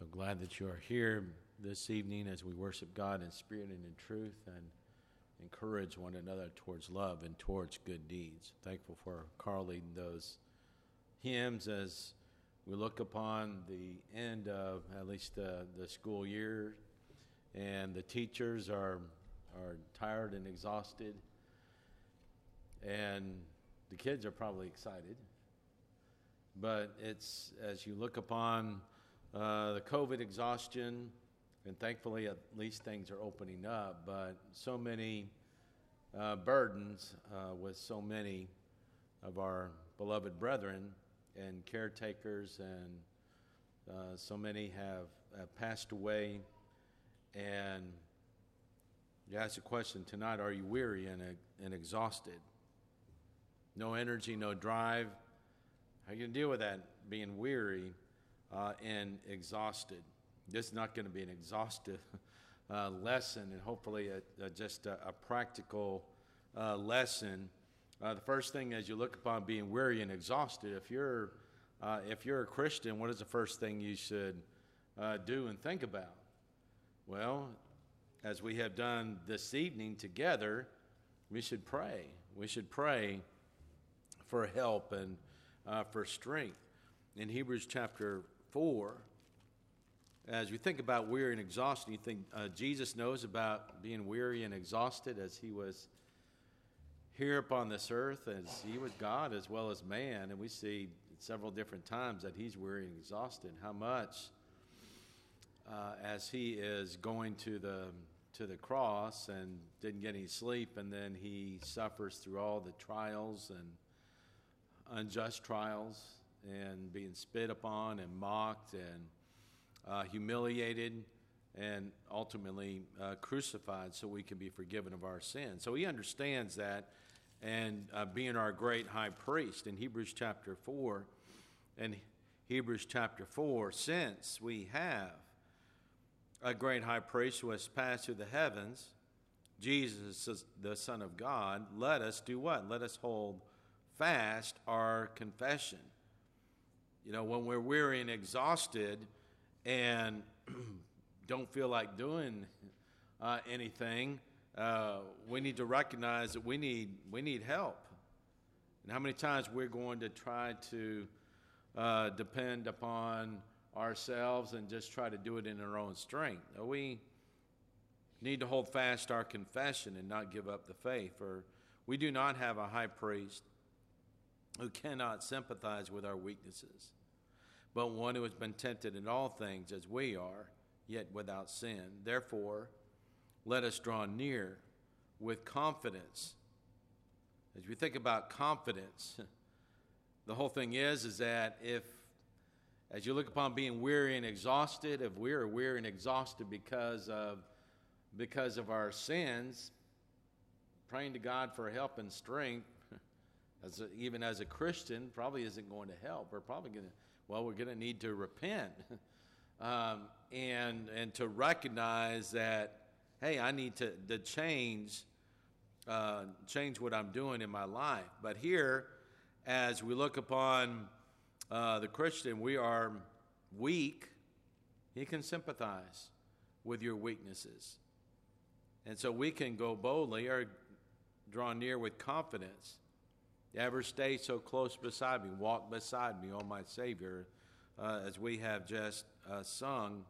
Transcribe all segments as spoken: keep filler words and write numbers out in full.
So glad that you are here this evening as we worship God in spirit and in truth and encourage one another towards love and towards good deeds. Thankful for Carl leading those hymns as we look upon the end of at least uh, the school year, and the teachers are are tired and exhausted, and the kids are probably excited. But it's as you look upon uh, the COVID exhaustion, and thankfully at least things are opening up, but so many uh, burdens uh, with so many of our beloved brethren and caretakers, and uh, so many have, have passed away. And you ask the question tonight, are you weary and, and exhausted? No energy, no drive. How are you going to deal with that, being weary uh, and exhausted? This is not going to be an exhaustive uh, lesson, and hopefully a, a, just a, a practical uh, lesson. Uh, the first thing as you look upon being weary and exhausted, if you're uh, if you're a Christian, what is the first thing you should uh, do and think about? Well, as we have done this evening together, we should pray. We should pray for help and uh, for strength. In Hebrews chapter four, as you think about weary and exhausted, you think uh, Jesus knows about being weary and exhausted as he was here upon this earth, as he was God as well as man, and we see several different times that he's weary and exhausted. How much uh, as he is going to the to the cross and didn't get any sleep, and then he suffers through all the trials and unjust trials, and being spit upon and mocked and uh, humiliated, and ultimately uh, crucified so we can be forgiven of our sins. So he understands that, and uh, being our great high priest in Hebrews chapter four, and Hebrews chapter four, since we have a great high priest who has passed through the heavens, Jesus, the Son of God, let us do what? Let us hold fast our confession. You know, when we're weary and exhausted and don't feel like doing uh, anything, uh, we need to recognize that we need we need help. And how many times we're going to try to uh, depend upon ourselves and just try to do it in our own strength? We need to hold fast our confession and not give up the faith, for we do not have a high priest who cannot sympathize with our weaknesses, but one who has been tempted in all things as we are, yet without sin. Therefore, let us draw near with confidence. As we think about confidence, the whole thing is, is that if, as you look upon being weary and exhausted, if we are weary and exhausted because of, because of our sins, praying to God for help and strength, As a, even as a Christian, probably isn't going to help. We're probably going to, well, we're going to need to repent um, and and to recognize that, hey, I need to, to change, uh, change what I'm doing in my life. But here, as we look upon uh, the Christian, we are weak. He can sympathize with your weaknesses. And so we can go boldly or draw near with confidence. Ever stay so close beside me, walk beside me, O my Savior, uh, as we have just uh, sung,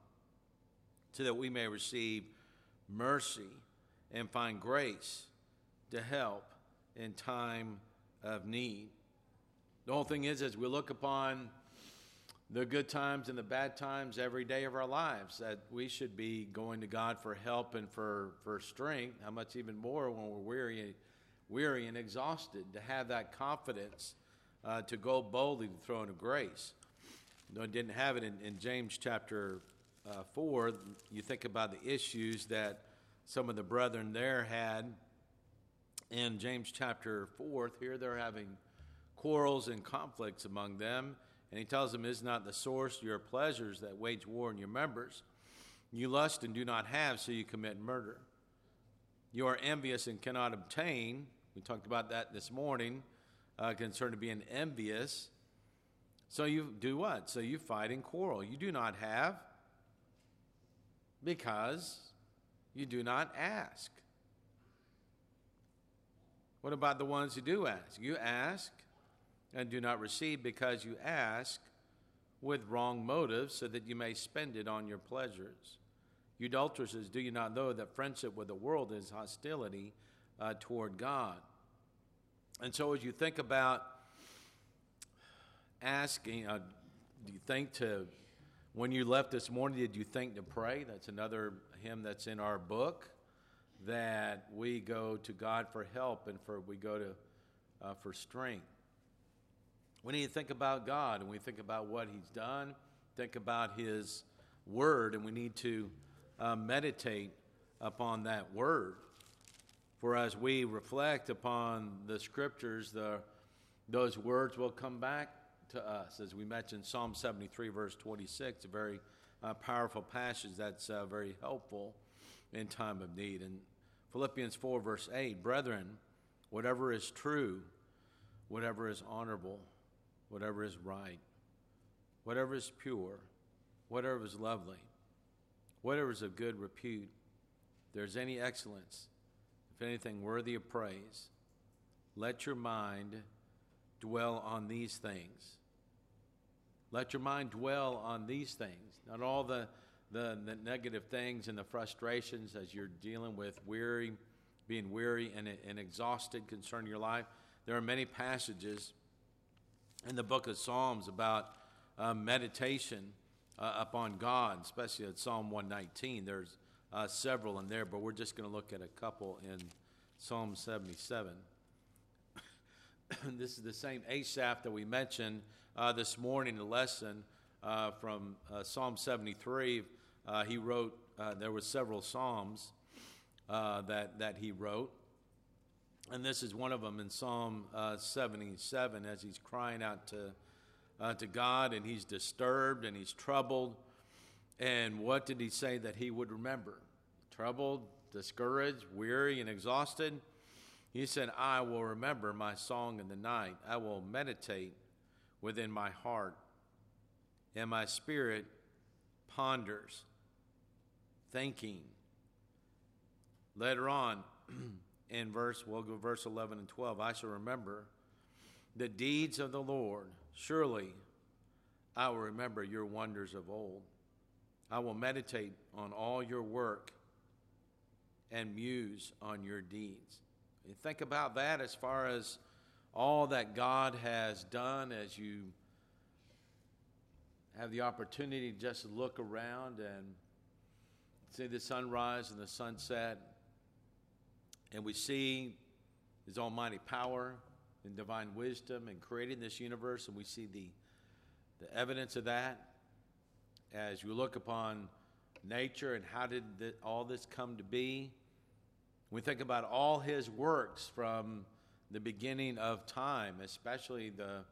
so that we may receive mercy and find grace to help in time of need. The whole thing is, as we look upon the good times and the bad times every day of our lives, that we should be going to God for help and for, for strength. How much even more when we're weary weary and exhausted, to have that confidence uh, to go boldly to the throne of grace. No, didn't have it in, in James chapter uh, four. You think about the issues that some of the brethren there had in James chapter four. Here they're having quarrels and conflicts among them, and he tells them, is not the source your pleasures that wage war in your members? You lust and do not have, so you commit murder. You are envious and cannot obtain. We talked about that this morning, uh, concerning being envious. So you do what? So you fight and quarrel. You do not have, Because you do not ask. What about the ones who do ask? You ask and do not receive because you ask with wrong motives so that you may spend it on your pleasures. You adulteresses, do you not know that friendship with the world is hostility uh, toward God? And so as you think about asking, uh, do you think to, when you left this morning, did you think to pray? That's another hymn that's in our book, that we go to God for help and for we go to uh, for strength. We need to think about God, and we think about what he's done, think about his word, and we need to uh, meditate upon that word. For as we reflect upon the scriptures, the, those words will come back to us. As we mentioned, Psalm seventy-three, verse twenty-six, a very uh, powerful passage that's uh, very helpful in time of need. And Philippians four, verse eight, brethren, whatever is true, whatever is honorable, whatever is right, whatever is pure, whatever is lovely, whatever is of good repute, if there's any excellence, if anything worthy of praise, let your mind dwell on these things. Let your mind dwell on these things, not all the, the, the negative things and the frustrations as you're dealing with weary, being weary and, and exhausted concerning your life. There are many passages in the book of Psalms about uh, meditation uh, upon God, especially at Psalm one nineteen. There's uh, several in there, but we're just going to look at a couple in Psalm seventy-seven. This is the same Asaph that we mentioned uh, this morning, the lesson uh, from uh, Psalm seventy-three. Uh, he wrote, uh, there were several Psalms uh, that, that he wrote. And this is one of them in Psalm uh, seventy-seven, as he's crying out to uh, to God, and he's disturbed and he's troubled. And what did he say that he would remember? Troubled, discouraged, weary, and exhausted. He said, I will remember my song in the night. I will meditate within my heart, and my spirit ponders, thinking. Later on, in verse, we'll go verse eleven and twelve, I shall remember the deeds of the Lord. Surely I will remember your wonders of old. I will meditate on all your work and muse on your deeds. You think about that as far as all that God has done, as you have the opportunity to just look around and see the sunrise and the sunset. And we see his almighty power and divine wisdom in creating this universe, and we see the, the evidence of that as you look upon nature and how did the, all this come to be. We think about all his works from the beginning of time, especially the,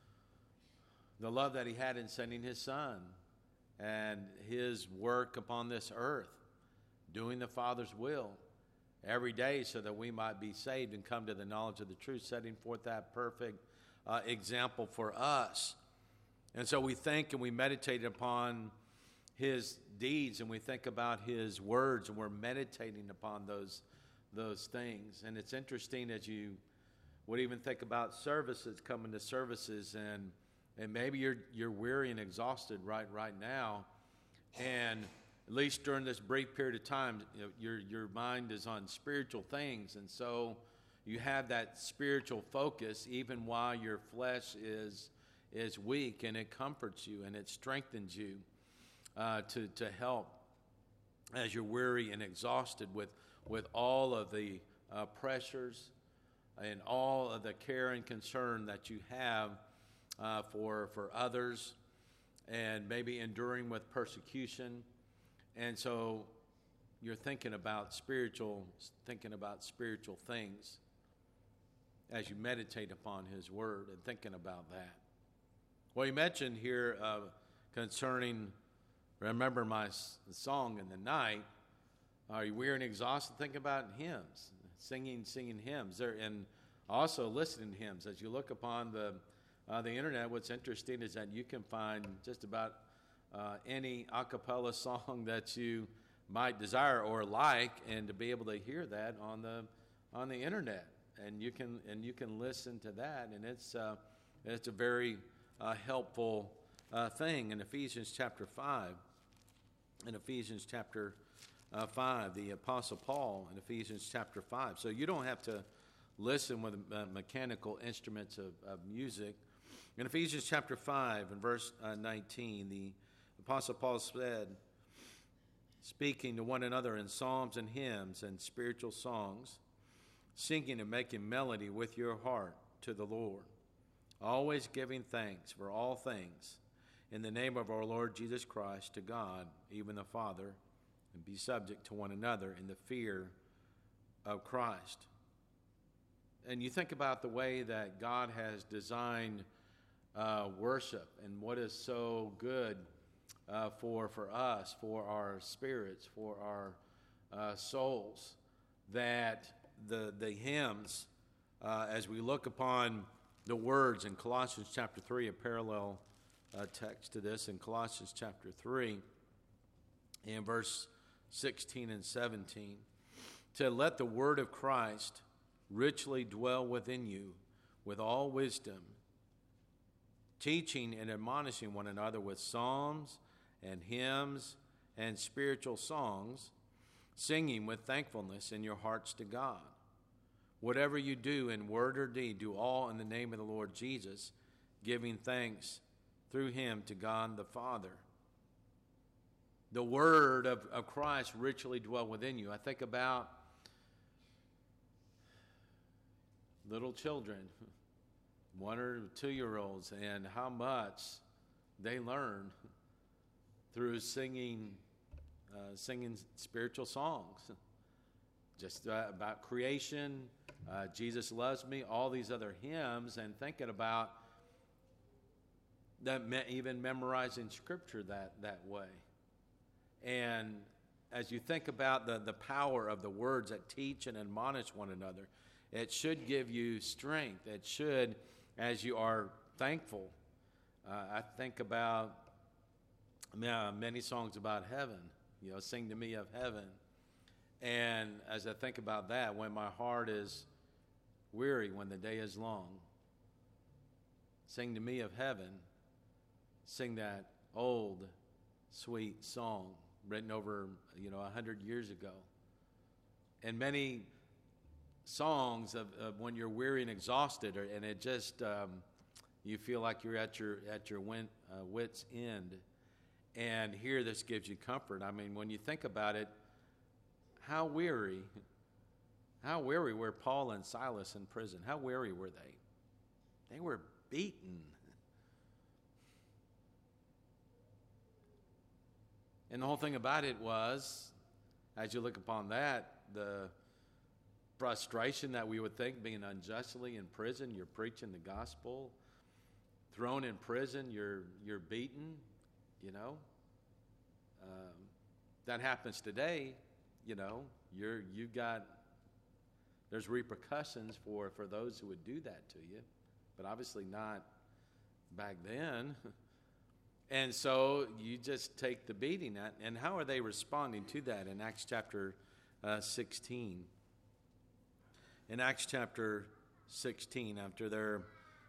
the love that he had in sending his son and his work upon this earth, doing the Father's will every day so that we might be saved and come to the knowledge of the truth, setting forth that perfect uh, example for us. And so we think and we meditate upon his deeds, and we think about his words, and we're meditating upon those those things. And it's interesting as you would even think about services, coming to services, and and maybe you're you're weary and exhausted right right now, and at least during this brief period of time, you know, your your mind is on spiritual things, and so you have that spiritual focus even while your flesh is is weak, and it comforts you and it strengthens you uh, to to help as you're weary and exhausted with with all of the uh, pressures and all of the care and concern that you have uh, for for others, and maybe enduring with persecution. And so you're thinking about spiritual, thinking about spiritual things as you meditate upon his word and thinking about that. Well, you mentioned here uh, concerning, remember my s- song in the night. Are you weary and exhausted? Think about hymns, singing, singing hymns. There, and also listening to hymns. As you look upon the uh, the internet, what's interesting is that you can find just about uh, any a cappella song that you might desire or like, and to be able to hear that on the on the internet, and you can and you can listen to that, and it's uh, it's a very uh, helpful uh, thing. In Ephesians chapter five, in Ephesians chapter uh, five, the Apostle Paul in Ephesians chapter five. So you don't have to listen with uh, mechanical instruments of, of music. In Ephesians chapter five and verse uh, nineteen, the Apostle Paul said, speaking to one another in psalms and hymns and spiritual songs, singing and making melody with your heart to the Lord, always giving thanks for all things in the name of our Lord Jesus Christ to God, even the Father, and be subject to one another in the fear of Christ. And you think about the way that God has designed uh, worship and what is so good Uh, for for us, for our spirits, for our uh, souls, that the the hymns, uh, as we look upon the words in Colossians chapter three, a parallel uh, text to this in Colossians chapter three, in verse sixteen and seventeen, to let the word of Christ richly dwell within you with all wisdom, teaching and admonishing one another with psalms and hymns and spiritual songs, singing with thankfulness in your hearts to God. Whatever you do in word or deed, do all in the name of the Lord Jesus, giving thanks through him to God the Father. The word of, of Christ richly dwell within you. I think about little children, one or two-year-olds, and how much they learn through singing, uh, singing spiritual songs, just uh, about creation, uh, Jesus loves me, all these other hymns, and thinking about that, me- even memorizing Scripture that that way. And as you think about the the power of the words that teach and admonish one another, it should give you strength. It should, as you are thankful. Uh, I think about Uh, many songs about heaven, you know, sing to me of heaven. And as I think about that, when my heart is weary, when the day is long, sing to me of heaven, sing that old, sweet song written over, you know, a hundred years ago. And many songs of, of when you're weary and exhausted, or, and it just, um, you feel like you're at your, at your win, uh, wit's end. And here this gives you comfort. I mean, when you think about it, how weary, how weary were Paul and Silas in prison? How weary were they? They were beaten. And the whole thing about it was, as you look upon that, the frustration that we would think, being unjustly in prison, you're preaching the gospel, thrown in prison, you're you're beaten. You know, um, that happens today. You know, you're you got there's repercussions for, for those who would do that to you, but obviously not back then. And so you just take the beating. And how are they responding to that in Acts chapter uh, sixteen? In Acts chapter sixteen, after their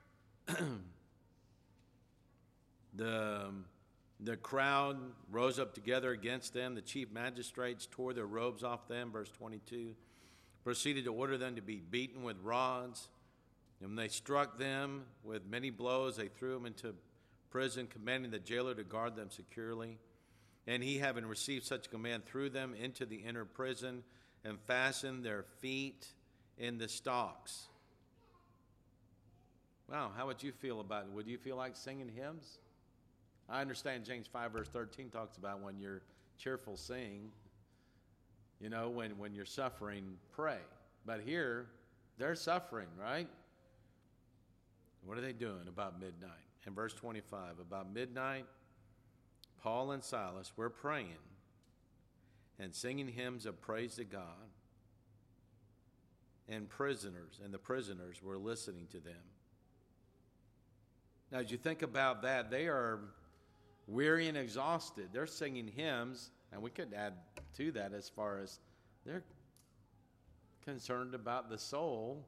the the crowd rose up together against them, the chief magistrates tore their robes off them, verse twenty-two, proceeded to order them to be beaten with rods. And when they struck them with many blows, they threw them into prison, commanding the jailer to guard them securely. And he, having received such a command, threw them into the inner prison and fastened their feet in the stocks. Wow, how would you feel about it? Would you feel like singing hymns? I understand James five verse thirteen talks about when you're cheerful, sing. You know, when, when you're suffering, pray. But here, they're suffering, right? What are they doing about midnight? In verse twenty-five, about midnight, Paul and Silas were praying and singing hymns of praise to God, and prisoners, and the prisoners were listening to them. Now, as you think about that, they are weary and exhausted. They're singing hymns And we could add to that as far as they're concerned about the soul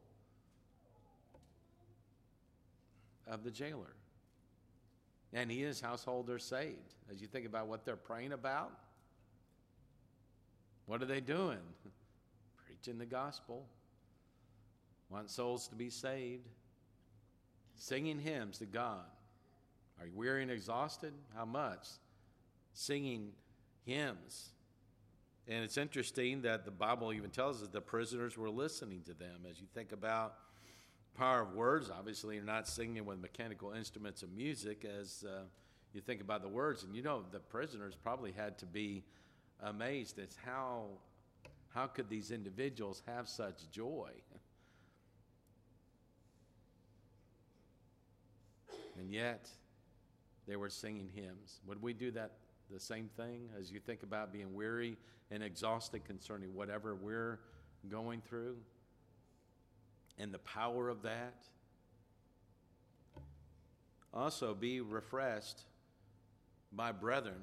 of the jailer. And he and his household are saved. As you think about what they're praying about, what are they doing? Preaching the gospel. Want souls to be saved. Singing hymns to God. Are you weary and exhausted? How much? Singing hymns. And it's interesting that the Bible even tells us the prisoners were listening to them. As you think about power of words, obviously you're not singing with mechanical instruments of music as uh, you think about the words. And you know the prisoners probably had to be amazed at how, how could these individuals have such joy? And yet they were singing hymns. Would we do that the same thing as you think about being weary and exhausted concerning whatever we're going through and the power of that? Also, be refreshed by brethren.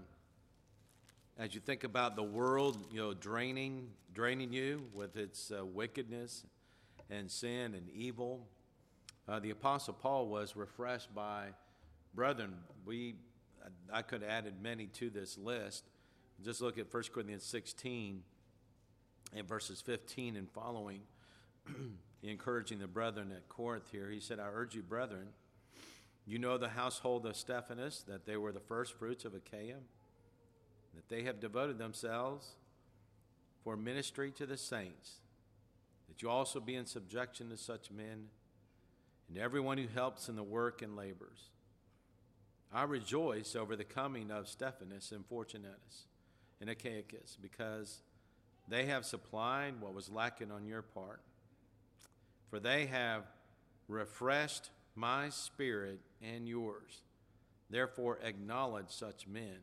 As you think about the world, you know, draining, draining you with its uh, wickedness and sin and evil, uh, the Apostle Paul was refreshed by brethren. We, I could have added many to this list. Just look at First Corinthians sixteen and verses fifteen and following, encouraging the brethren at Corinth here. He said, I urge you, brethren, you know the household of Stephanas, that they were the first fruits of Achaia, that they have devoted themselves for ministry to the saints, that you also be in subjection to such men, and everyone who helps in the work and labors. I rejoice over the coming of Stephanas and Fortunatus and Achaicus, because they have supplied what was lacking on your part. For they have refreshed my spirit and yours. Therefore acknowledge such men.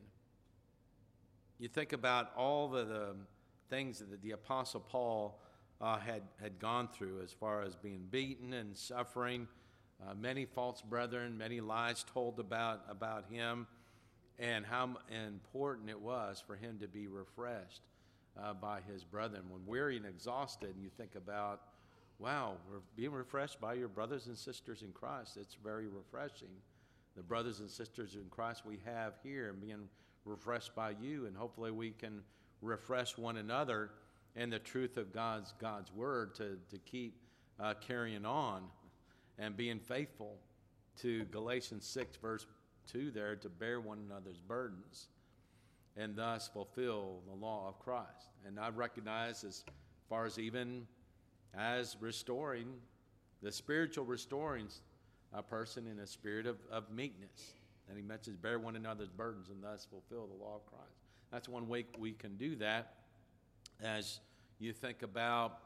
You think about all the, the things that the Apostle Paul uh, had, had gone through as far as being beaten and suffering, uh, many false brethren, many lies told about, about him, and how important it was for him to be refreshed uh, by his brethren. When weary and exhausted, and you think about, wow, we're being refreshed by your brothers and sisters in Christ. It's very refreshing. The brothers and sisters in Christ we have here, and being refreshed by you, and hopefully we can refresh one another in the truth of God's God's word to, to keep uh, carrying on and being faithful to Galatians six, verse two there, to bear one another's burdens and thus fulfill the law of Christ. And I recognize, as far as even as restoring, the spiritual restoring a person in a spirit of, of meekness. And he mentions bear one another's burdens and thus fulfill the law of Christ. That's one way we can do that. As you think about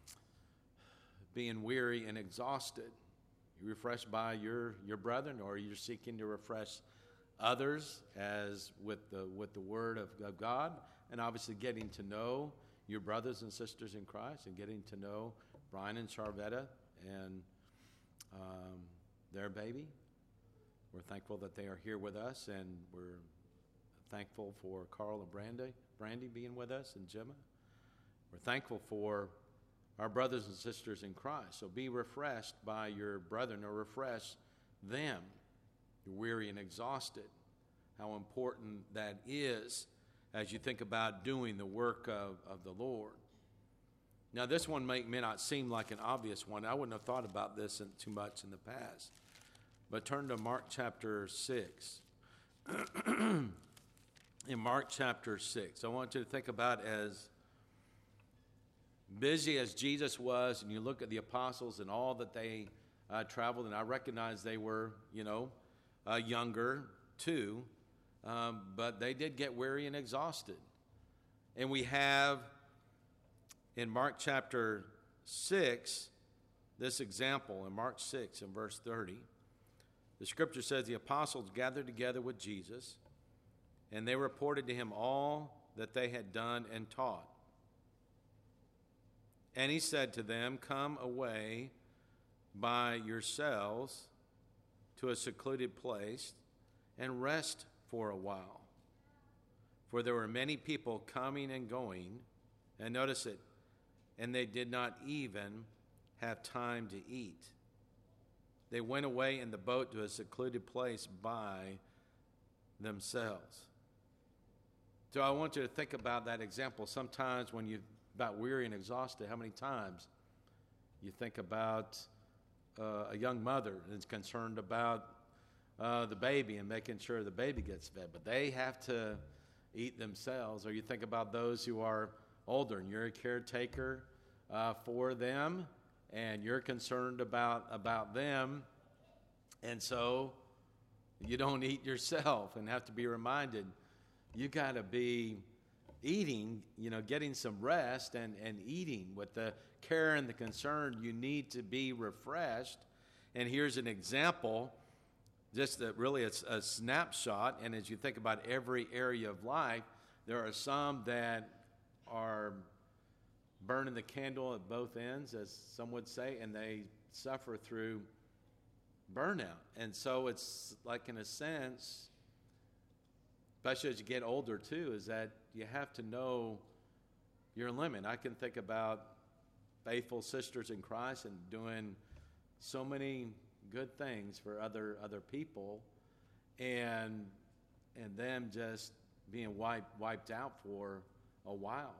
being weary and exhausted, you refreshed by your, your brethren, or you're seeking to refresh others as with the with the word of, of God, and obviously getting to know your brothers and sisters in Christ, and getting to know Brian and Charvetta and um, their baby. We're thankful that they are here with us, and we're thankful for Carl and Brandy, Brandy being with us, and Gemma. We're thankful for our brothers and sisters in Christ. So be refreshed by your brethren, or refresh them. You're weary and exhausted. How important that is as you think about doing the work of, of the Lord. Now, this one may, may not seem like an obvious one. I wouldn't have thought about this in, too much in the past. But turn to Mark chapter six. In Mark chapter six, I want you to think about, as busy as Jesus was, and you look at the apostles and all that they uh, traveled, and I recognize they were, you know, uh, younger too, um, but they did get weary and exhausted. And we have in Mark chapter six this example. In Mark six and verse thirty, the scripture says, the apostles gathered together with Jesus, and they reported to him all that they had done and taught. And he said to them, come away by yourselves to a secluded place and rest for a while. for there were many people coming and going, and notice it, and they did not even have time to eat. They went away in the boat to a secluded place by themselves. So I want you to think about that example. Sometimes when you're about weary and exhausted, how many times you think about uh, a young mother that's concerned about uh, the baby and making sure the baby gets fed, but they have to eat themselves. Or you think about those who are older and you're a caretaker uh, for them, and you're concerned about, about them, and so you don't eat yourself and have to be reminded, you got to be eating, you know, getting some rest and, and eating with the care and the concern. You need to be refreshed. And here's an example, just that really it's a snapshot. And as you think about every area of life, there are some that are burning the candle at both ends, as some would say, and they suffer through burnout. And so it's like, in a sense, especially as you get older too, is that you have to know your limit. I can think about faithful sisters in Christ and doing so many good things for other other people, and and them just being wiped wiped out for a while.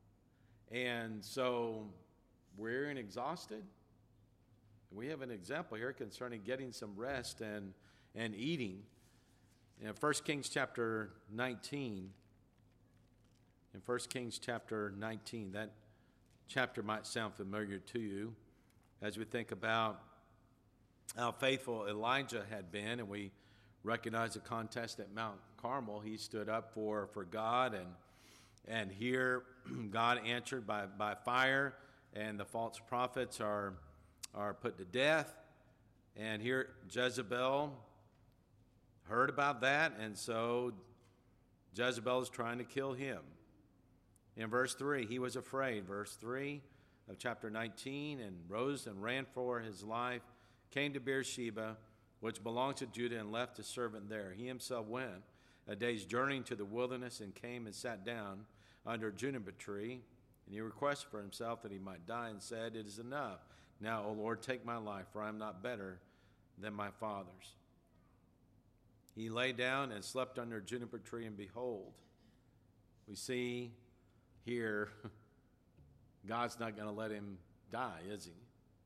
And so we're and exhausted. We have an example here concerning getting some rest and and eating. In First Kings chapter nineteen, in First Kings chapter nineteen, that chapter might sound familiar to you as we think about how faithful Elijah had been, and we recognize the contest at Mount Carmel. He stood up for, for God, and and here God answered by, by fire, and the false prophets are are put to death. And here Jezebel heard about that, and so Jezebel is trying to kill him. In verse three, he was afraid. Verse three of chapter nineteen, and rose and ran for his life, came to Beersheba, which belonged to Judah, and left his servant there. He himself went a day's journey to the wilderness and came and sat down under a juniper tree, and he requested for himself that he might die, and said, "It is enough. Now, O Lord, take my life, for I am not better than my fathers." He lay down and slept under a juniper tree, and behold, we see here God's not going to let him die, is he?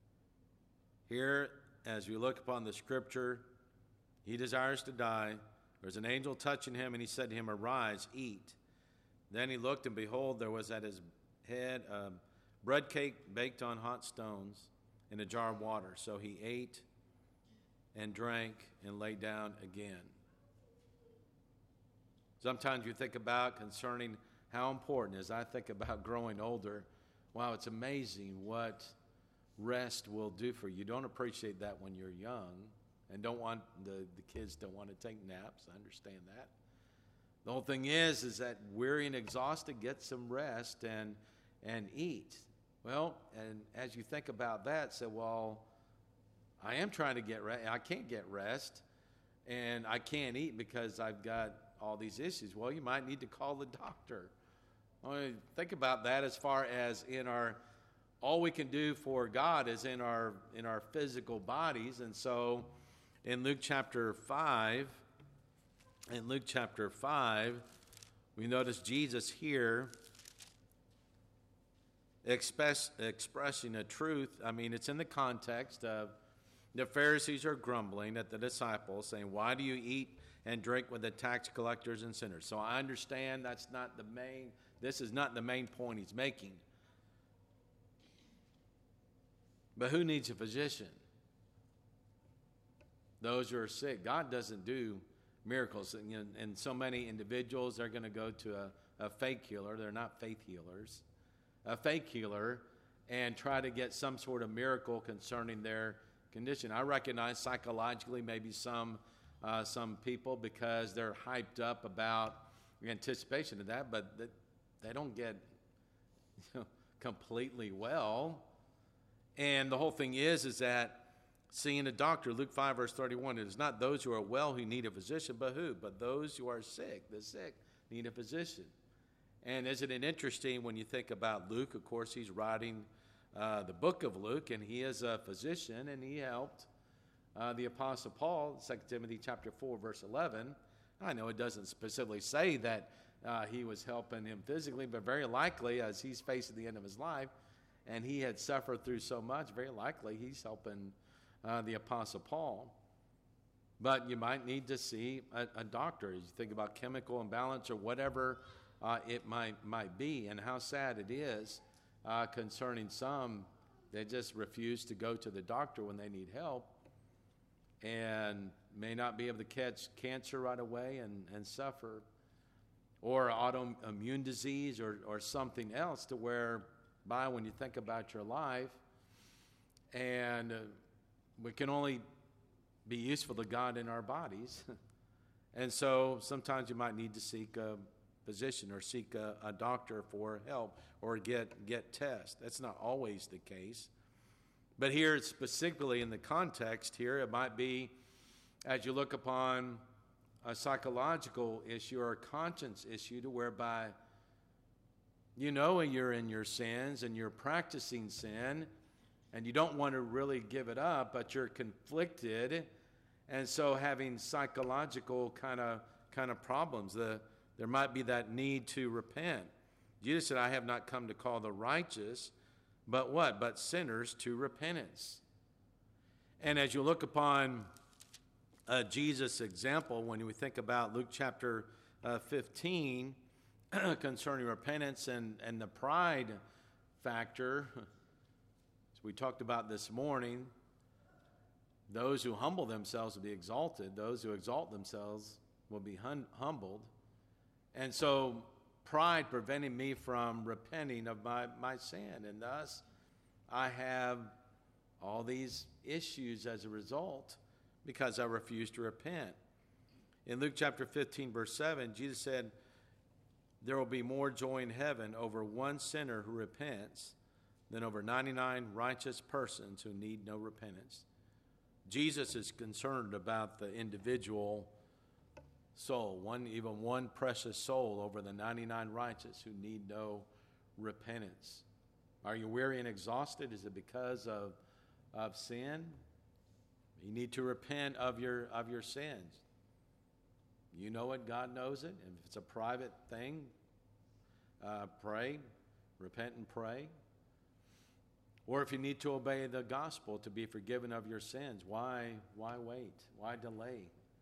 Here, as we look upon the scripture, he desires to die. There's an angel touching him, and he said to him, "Arise, eat." Then he looked, and behold, there was at his head a bread cake baked on hot stones in a jar of water. So he ate and drank and lay down again. Sometimes you think about concerning how important, as I think about growing older, wow, it's amazing what rest will do for you. You don't appreciate that when you're young, and don't want the, the kids don't want to take naps. I understand that. The whole thing is, is that weary and exhausted, get some rest and and eat. Well, and as you think about that, say, well, I am trying to get rest. I can't get rest, and I can't eat because I've got all these issues. Well, you might need to call the doctor. I mean, think about that as far as in our, all we can do for God is in our in our physical bodies. And so in Luke chapter five, in Luke chapter five, we notice Jesus here express, expressing a truth. I mean, it's in the context of the Pharisees are grumbling at the disciples, saying, "Why do you eat and drink with the tax collectors and sinners?" So I understand that's not the main, this is not the main point he's making. But who needs a physician? Those who are sick. God doesn't do miracles. And, you know, and so many individuals are going to go to a, a fake healer. They're not faith healers. A fake healer, and try to get some sort of miracle concerning their condition. I recognize psychologically maybe some uh, some people, because they're hyped up about the anticipation of that, but that they don't get, you know, completely well. And the whole thing is, is that seeing a doctor, Luke five, verse thirty-one, it is not those who are well who need a physician, but who? But those who are sick, the sick. need a physician. And isn't it interesting when you think about Luke? Of course, he's writing uh, the book of Luke, and he is a physician, and he helped uh, the Apostle Paul, Second Timothy chapter four, verse eleven. I know it doesn't specifically say that uh, he was helping him physically, but very likely, as he's facing the end of his life, and he had suffered through so much, very likely he's helping uh, the Apostle Paul. But you might need to see a, a doctor. As you think about chemical imbalance or whatever uh, it might might be, and how sad it is uh, concerning some that just refuse to go to the doctor when they need help, and may not be able to catch cancer right away and, and suffer, or autoimmune disease or, or something else, to where by when you think about your life, and uh, we can only be useful to God in our bodies. And so sometimes you might need to seek a physician or seek a, a doctor for help or get, get tests. That's not always the case. But here, specifically in the context here, it might be as you look upon a psychological issue or a conscience issue, to whereby you know you're in your sins and you're practicing sin and you don't want to really give it up, but you're conflicted, and so having psychological kind of kind of problems. The, there might be that need to repent. Jesus said, I have not come to call the righteous, but what? But sinners to repentance. And as you look upon uh, Jesus' example, when we think about Luke chapter uh, fifteen, concerning repentance and, and the pride factor, as we talked about this morning, those who humble themselves will be exalted. Those who exalt themselves will be hum- humbled. And so pride preventing me from repenting of my, my sin. And thus I have all these issues as a result because I refuse to repent. In Luke chapter fifteen, verse seven, Jesus said, there will be more joy in heaven over one sinner who repents than over ninety-nine righteous persons who need no repentance. Jesus is concerned about the individual soul, one even one precious soul over the ninety-nine righteous who need no repentance. Are you weary and exhausted? Is it because of, of sin? You need to repent of your of your sins. You know it, God knows it. If it's a private thing, uh, pray, repent and pray. Or if you need to obey the gospel to be forgiven of your sins, why why wait? Why delay?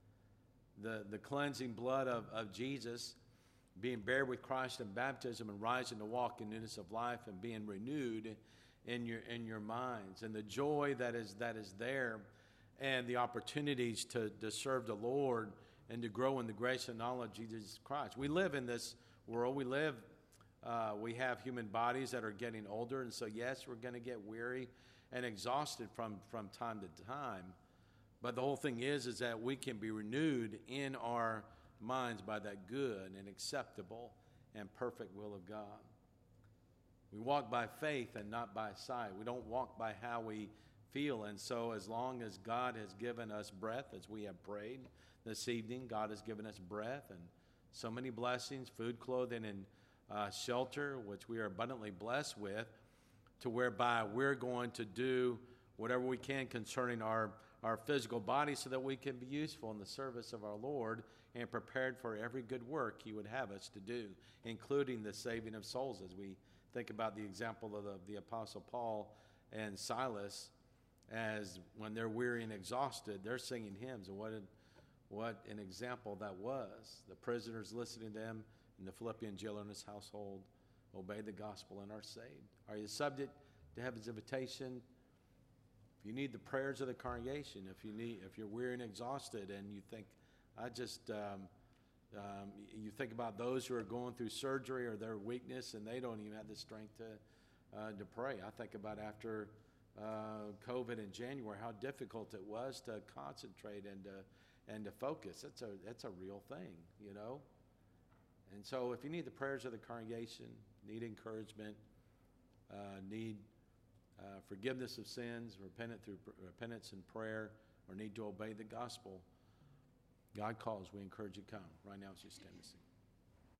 The, the cleansing blood of, of Jesus, being buried with Christ in baptism and rising to walk in newness of life and being renewed in your in your minds, and the joy that is that is there, and the opportunities to, to serve the Lord and to grow in the grace and knowledge of Jesus Christ. We live in this world. We live, uh, we have human bodies that are getting older, and so yes, we're going to get weary and exhausted from, from time to time. But the whole thing is, is that we can be renewed in our minds by that good and acceptable and perfect will of God. We walk by faith and not by sight. We don't walk by how we feel. And so as long as God has given us breath, as we have prayed this evening, God has given us breath and so many blessings, food, clothing, and uh, shelter, which we are abundantly blessed with, to whereby we're going to do whatever we can concerning our, our physical body so that we can be useful in the service of our Lord and prepared for every good work He would have us to do, including the saving of souls, as we think about the example of the, the Apostle Paul and Silas, as when they're weary and exhausted, they're singing hymns. And what an, what an example that was. The prisoners listening to them, and the Philippian jailer and his household obey the gospel and are saved. Are you subject to heaven's invitation? If you need the prayers of the congregation, if you need, if you're weary and exhausted, and you think, I just, um, um, you think about those who are going through surgery or their weakness, and they don't even have the strength to uh, to pray. I think about after uh, COVID in January, how difficult it was to concentrate and to and to focus. That's a that's a real thing, you know. And so, if you need the prayers of the congregation, need encouragement, uh, need uh, forgiveness of sins, repentance through repentance and prayer, or need to obey the gospel, God calls. We encourage you to come. Right now, as you stand and sing.